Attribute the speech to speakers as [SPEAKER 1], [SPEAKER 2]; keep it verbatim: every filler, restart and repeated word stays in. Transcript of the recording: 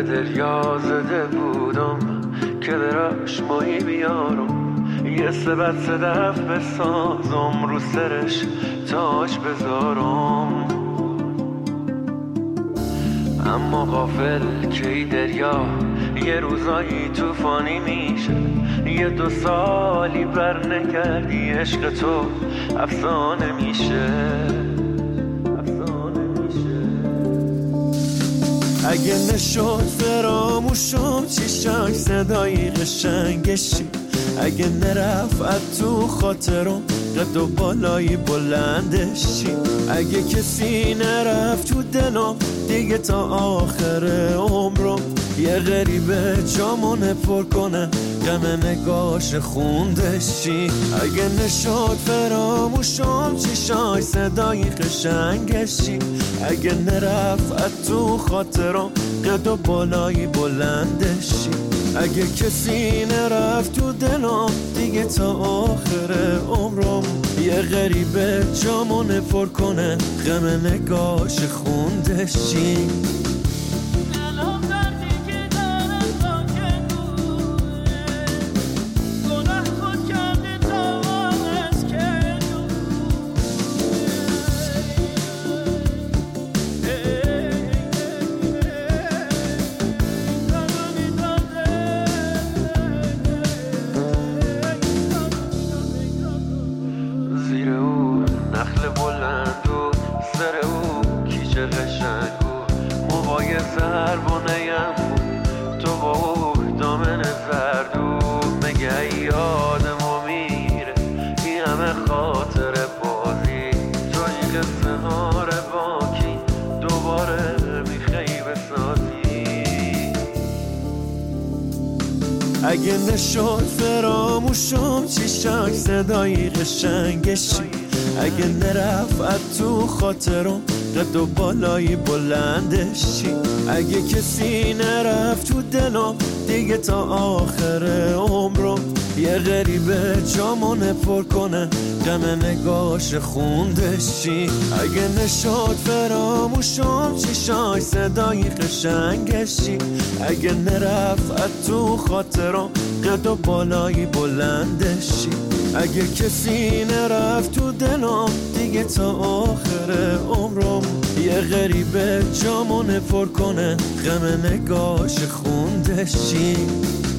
[SPEAKER 1] به دریا زده بودم که براش ماهی بیارم، یه سبت صدف بسازم رو سرش تاج بذارم. اما غافل که ای دریا یه روزایی توفانی میشه، یه دو سالی بر نکردی عشق تو افسانه میشه، افسانه میشه. اگه نشد فراموشم چیشاش صدای قشنگشی، اگه نرفت تو خاطرم قد و بالایی بلندشی، اگه کسی نرفت تو دلم دیگه تا آخر عمرم، یه غریبه جامونه پر کنه غم نگاش خوندشی. اگه نشد فراموشم چیشای صدای قشنگشی، اگه نرفت تو خاطرم قد و بالایی بلندشی، اگه کسی نرفت تو دلم دیگه تا آخر عمرم، یه غریبه جامونه پر کنه غم نگاش خوندشی. نخل بلند و سر او کیچه قشنگ و موهای زربانه‌ام تو با او دامن زرد و مگه یادمو میره این همه خاطر بازی، تو این قصه ها باکی دوباره میخوای بسازی. اگه نشد فراموشم چیشاک صدای قشنگشی، اگه نرفت تو خاطرم قد و بالایی بلندشی، اگه کسی نرفت تو دلم دیگه تا آخر عمرم، یه غریبه جامونه پر کنه غم نگاش خوندشی. اگه نشد فراموشم چیشای صدای قشنگشی، اگه نرفت تو خاطرم قد و بالایی بلندشی، اگه کسی نرفت تو دلم دیگه تا آخر عمرم، یه غریبه جامونه پر کنه غم نگاش خوندشی.